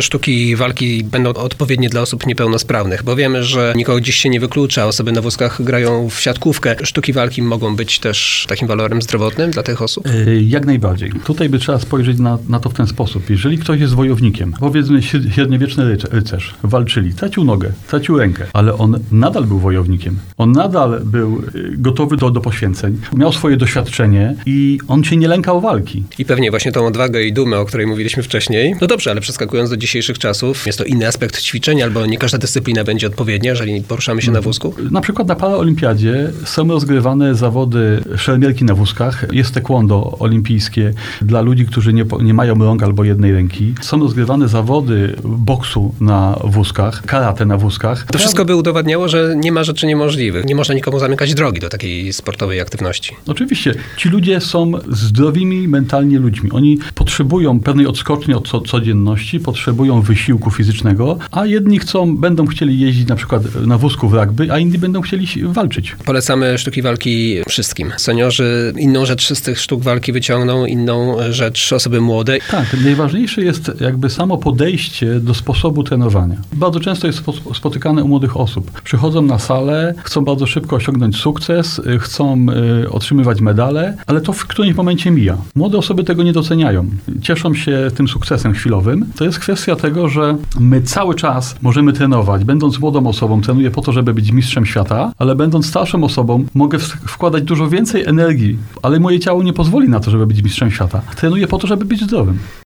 sztuki walki będą odpowiednie dla osób niepełnosprawnych? Bo wiemy, że nikogo dziś się nie wyklucza, osoby na wózkach grają w siatkówkę. Sztuki walki mogą być też takim walorem zdrowotnym dla tych osób? Jak najbardziej. Tutaj by trzeba spojrzeć na to w ten sposób. Jeżeli ktoś jest wojownikiem, powiedzmy średniowieczny rycerz, walczyli, tracił nogę, tracił rękę, ale on nadal był wojownikiem. On nadal był gotowy do poświęceń, miał swoje doświadczenie i on się nie lękał walki. I pewnie właśnie tą odwagę i dumę, o której mówiliśmy wcześniej. No dobrze, ale przeskakując do dzisiejszych czasów, jest to inny aspekt ćwiczeń, albo nie każda dyscyplina będzie odpowiednia, jeżeli poruszamy się na wózku? Na przykład na paraolimpiadzie są rozgrywane zawody szermierki na wózkach. Jest taekwondo olimpijskie dla ludzi, którzy nie mają rąk albo jednej ręki. Są rozgrywane zawody boksu na wózkach, karate na wózkach. To wszystko by udowadniało, że nie ma rzeczy niemożliwych. Nie można nikomu zamykać drogi do takiej sportowej aktywności. Oczywiście. Ci ludzie są zdrowymi mentalnie ludźmi. Oni potrzebują pewnej odskoczni od codzienności, potrzebują wysiłku fizycznego, a jedni będą chcieli jeździć na przykład na wózku w rugby, a inni będą chcieli walczyć. Polecamy sztuki walki wszystkim. Seniorzy inną rzecz z tych sztuk walki wyciągną, inną rzecz osoby młode. Tak, najważniejsze jest jakby samo podejście do sposobu trenowania. Bardzo często jest spotykane u młodych osób. Przychodzą na salę, chcą bardzo szybko osiągnąć sukces, chcą otrzymywać medale, ale to w którymś momencie mija. Młode osoby tego nie doceniają. Cieszą się tym sukcesem chwilowym. To jest kwestia tego, że my cały czas możemy trenować. Będąc młodą osobą, trenuję po to, żeby być mistrzem świata, ale będąc starszą osobą, mogę wkładać dużo więcej energii, ale moje ciało nie pozwoli na to, żeby być mistrzem świata. Trenuję po to, żeby być zdrowym.